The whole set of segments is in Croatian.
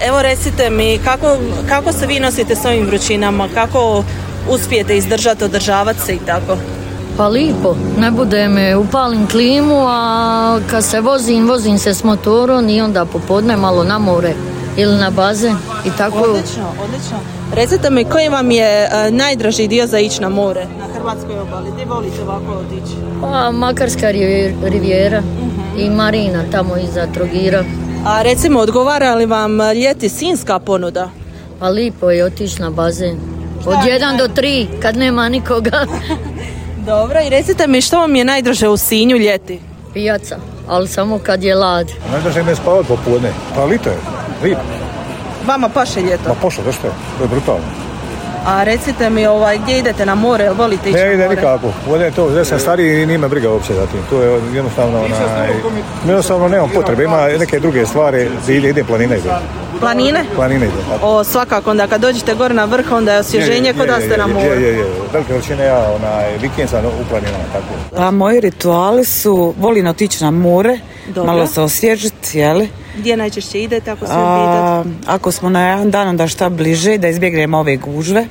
Evo recite mi, kako se vi nosite s ovim vrućinama, kako uspijete izdržati, održavati se i tako? Pa lipo, ne bude me, upalim klimu, a kad se vozim se s motorom i onda popodne malo na more ili na bazen i tako. Odlično. Recite mi, koji vam je najdraži dio za ići na more, na hrvatskoj obali? Gdje volite ovako otići? Pa Makarska rivijera i marina tamo iza Trogira. A recimo, odgovara li vam ljeti sinjska ponuda? Pa lipo je otići na bazen. Od 1 do 3 kad nema nikoga. Dobro, i recite mi, što vam je najdraže u Sinju ljeti? Pijaca, ali samo kad je lad. Najdraže mi je spavati popodne. Pa lito je, lipo. Vama paše ljeto? Pa pošlo, da što je? To je brutalno. A recite mi, gdje idete na more, jel volite ići na more? Ne ide nikako. Ovdje to, ja sam stariji i nima briga uopće za tim. To je jednostavno nemam potrebe. Ima neke druge stvari gdje ide planina ide. Planine? Planine ide. Svakako, onda kad dođete gore na vrh, onda je osvježenje kod da ste na moru. Je. Velike veličine ja vikend sam u planinama, tako. Pa moji rituali su, volim otići na more, Dobro. malo se osvježiti, jeli? Gdje najčešće idete, ako se pitati? Ako smo na jedan dan, onda šta bliže, da izbjegnemo ove gužve.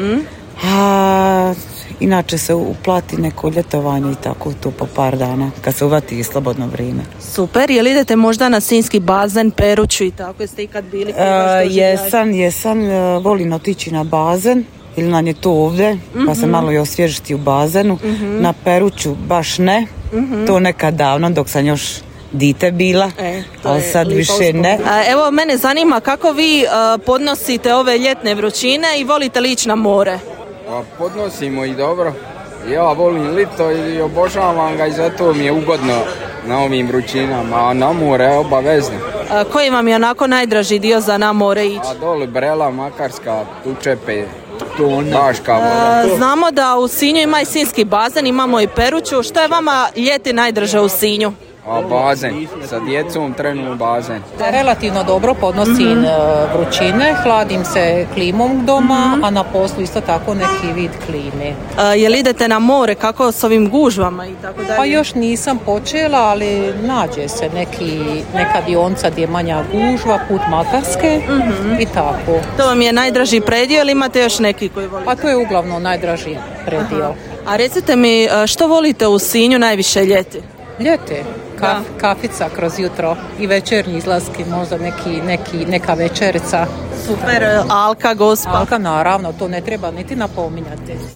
Inače se uplati neko ljetovanje i tako to po par dana, kad se uvati slobodno vrijeme. Super, jel idete možda na sinjski bazen, Peruću i tako, jeste ikad bili? Jesam, volim otići na bazen, ili nam je to ovdje, pa se malo i osvježiti u bazenu. Na Peruću baš ne, to nekad davno dok sam još dite bila, ali sad više ne. Evo, mene zanima kako vi podnosite ove ljetne vrućine i volite li ići na more? Podnosimo i dobro. Ja volim lito i obožavam ga i zato mi je ugodno na ovim vrućinama, a na more je obavezno. Koji vam je onako najdraži dio za na more ići? A dole Brela, Makarska, Tučepe, Baška voda. Znamo da u Sinju ima i sinjski bazen, imamo i Peruću. Što je vama ljeti najdraže u Sinju? A bazen, sa djecom trenu bazen. Relativno dobro podnosim vrućine, hladim se klimom doma, a na poslu isto tako neki vid klime. Jel idete na more, kako s ovim gužvama i tako dalje? Pa još nisam počela, ali nađe se neka dionica gdje je manja gužva, put Makarske i tako. To vam je najdraži predio ili imate još neki koji volite? Pa to je uglavnom najdraži predio. A recite mi, što volite u Sinju najviše ljeti? Ljete, kafica kroz jutro i večernji izlaski, možda neka večerica. Super, Alka, Gospa. Alka, naravno, to ne treba niti napominjati.